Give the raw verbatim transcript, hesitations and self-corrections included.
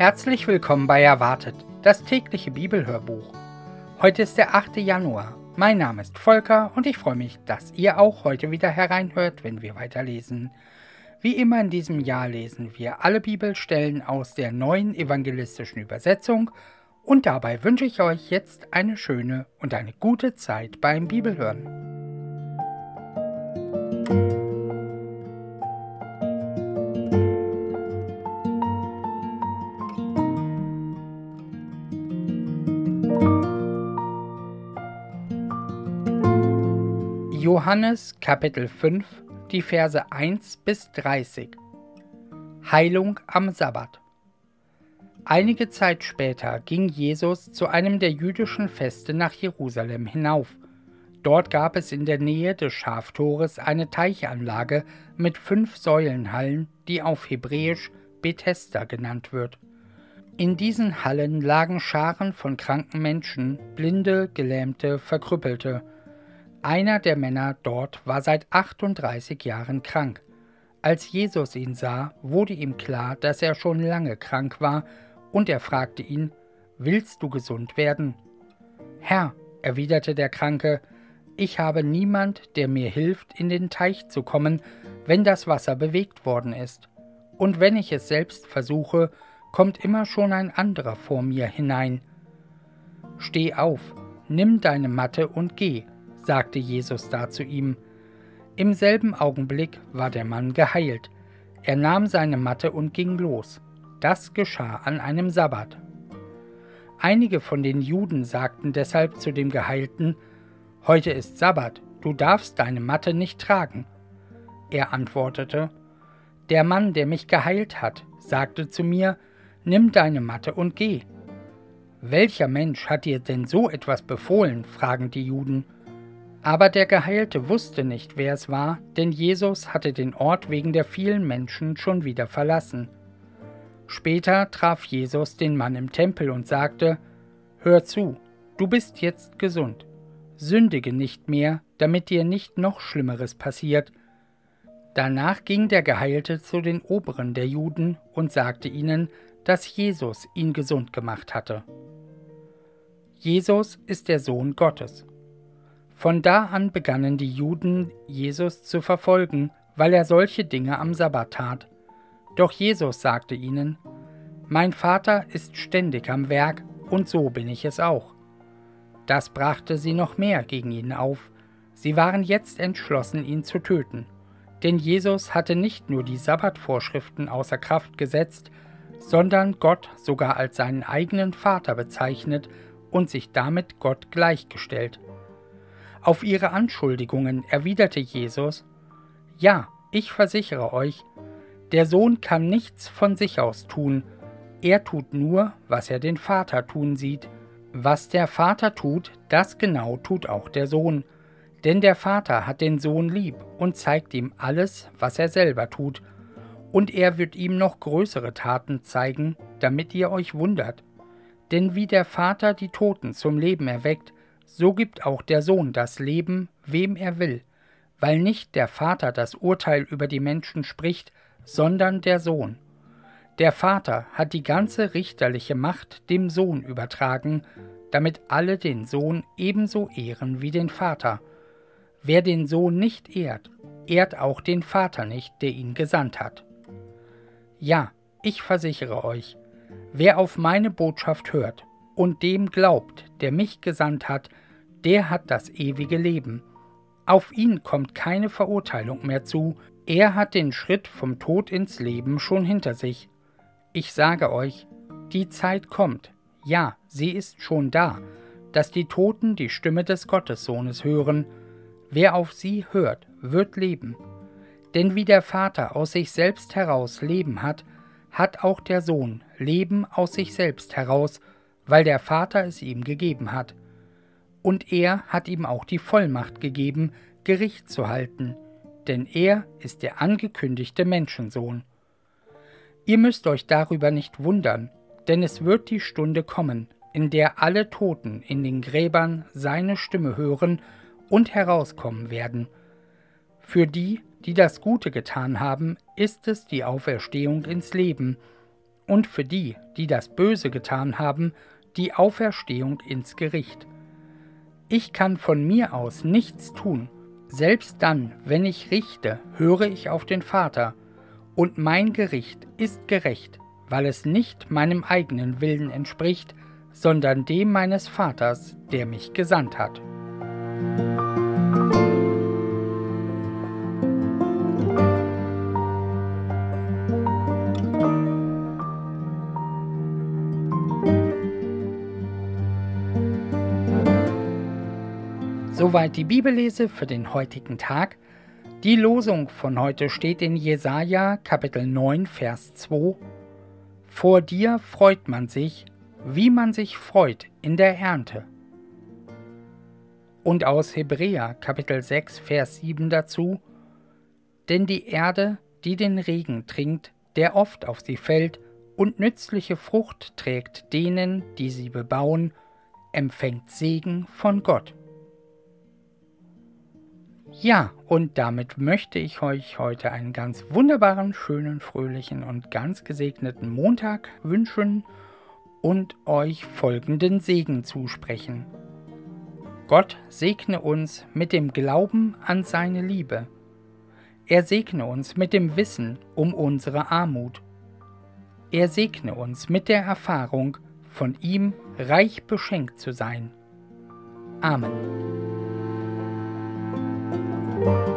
Herzlich willkommen bei Erwartet, das tägliche Bibelhörbuch. Heute ist der achte Januar. Mein Name ist Volker und ich freue mich, dass ihr auch heute wieder hereinhört, wenn wir weiterlesen. Wie immer in diesem Jahr lesen wir alle Bibelstellen aus der neuen evangelistischen Übersetzung und dabei wünsche ich euch jetzt eine schöne und eine gute Zeit beim Bibelhören. Johannes Kapitel fünf, die Verse eins bis dreißig. Heilung am Sabbat. Einige Zeit später ging Jesus zu einem der jüdischen Feste nach Jerusalem hinauf. Dort gab es in der Nähe des Schaftores eine Teichanlage mit fünf Säulenhallen, die auf Hebräisch Bethesda genannt wird. In diesen Hallen lagen Scharen von kranken Menschen, Blinde, Gelähmte, Verkrüppelte. Einer der Männer dort war seit achtunddreißig Jahren krank. Als Jesus ihn sah, wurde ihm klar, dass er schon lange krank war, und er fragte ihn: »Willst du gesund werden?« »Herr«, erwiderte der Kranke, »ich habe niemand, der mir hilft, in den Teich zu kommen, wenn das Wasser bewegt worden ist. Und wenn ich es selbst versuche, kommt immer schon ein anderer vor mir hinein. Steh auf, nimm deine Matte und geh«, sagte Jesus da zu ihm. Im selben Augenblick war der Mann geheilt. Er nahm seine Matte und ging los. Das geschah an einem Sabbat. Einige von den Juden sagten deshalb zu dem Geheilten: »Heute ist Sabbat, du darfst deine Matte nicht tragen.« Er antwortete: »Der Mann, der mich geheilt hat, sagte zu mir: »Nimm deine Matte und geh.« »Welcher Mensch hat dir denn so etwas befohlen?« fragen die Juden. Aber der Geheilte wusste nicht, wer es war, denn Jesus hatte den Ort wegen der vielen Menschen schon wieder verlassen. Später traf Jesus den Mann im Tempel und sagte: »Hör zu, du bist jetzt gesund. Sündige nicht mehr, damit dir nicht noch Schlimmeres passiert.« Danach ging der Geheilte zu den Oberen der Juden und sagte ihnen, dass Jesus ihn gesund gemacht hatte. Jesus ist der Sohn Gottes. Von da an begannen die Juden, Jesus zu verfolgen, weil er solche Dinge am Sabbat tat. Doch Jesus sagte ihnen: »Mein Vater ist ständig am Werk, und so bin ich es auch.« Das brachte sie noch mehr gegen ihn auf. Sie waren jetzt entschlossen, ihn zu töten. Denn Jesus hatte nicht nur die Sabbatvorschriften außer Kraft gesetzt, sondern Gott sogar als seinen eigenen Vater bezeichnet und sich damit Gott gleichgestellt. Auf ihre Anschuldigungen erwiderte Jesus: »Ja, ich versichere euch, der Sohn kann nichts von sich aus tun. Er tut nur, was er den Vater tun sieht. Was der Vater tut, das genau tut auch der Sohn. Denn der Vater hat den Sohn lieb und zeigt ihm alles, was er selber tut. Und er wird ihm noch größere Taten zeigen, damit ihr euch wundert. Denn wie der Vater die Toten zum Leben erweckt, so gibt auch der Sohn das Leben, wem er will, weil nicht der Vater das Urteil über die Menschen spricht, sondern der Sohn. Der Vater hat die ganze richterliche Macht dem Sohn übertragen, damit alle den Sohn ebenso ehren wie den Vater. Wer den Sohn nicht ehrt, ehrt auch den Vater nicht, der ihn gesandt hat. Ja, ich versichere euch, wer auf meine Botschaft hört und dem glaubt, der mich gesandt hat, der hat das ewige Leben. Auf ihn kommt keine Verurteilung mehr zu, er hat den Schritt vom Tod ins Leben schon hinter sich. Ich sage euch, die Zeit kommt, ja, sie ist schon da, dass die Toten die Stimme des Gottessohnes hören. Wer auf sie hört, wird leben. Denn wie der Vater aus sich selbst heraus Leben hat, hat auch der Sohn Leben aus sich selbst heraus, weil der Vater es ihm gegeben hat. Und er hat ihm auch die Vollmacht gegeben, Gericht zu halten, denn er ist der angekündigte Menschensohn. Ihr müsst euch darüber nicht wundern, denn es wird die Stunde kommen, in der alle Toten in den Gräbern seine Stimme hören und herauskommen werden. Für die, die das Gute getan haben, ist es die Auferstehung ins Leben, und für die, die das Böse getan haben, die Auferstehung ins Gericht. Ich kann von mir aus nichts tun. Selbst dann, wenn ich richte, höre ich auf den Vater, und mein Gericht ist gerecht, weil es nicht meinem eigenen Willen entspricht, sondern dem meines Vaters, der mich gesandt hat. Soweit die Bibellese für den heutigen Tag. Die Losung von heute steht in Jesaja Kapitel neun, Vers zwei. Vor dir freut man sich, wie man sich freut in der Ernte. Und aus Hebräer Kapitel sechs, Vers sieben dazu. Denn die Erde, die den Regen trinkt, der oft auf sie fällt, und nützliche Frucht trägt denen, die sie bebauen, empfängt Segen von Gott. Ja, und damit möchte ich euch heute einen ganz wunderbaren, schönen, fröhlichen und ganz gesegneten Montag wünschen und euch folgenden Segen zusprechen. Gott segne uns mit dem Glauben an seine Liebe. Er segne uns mit dem Wissen um unsere Armut. Er segne uns mit der Erfahrung, von ihm reich beschenkt zu sein. Amen.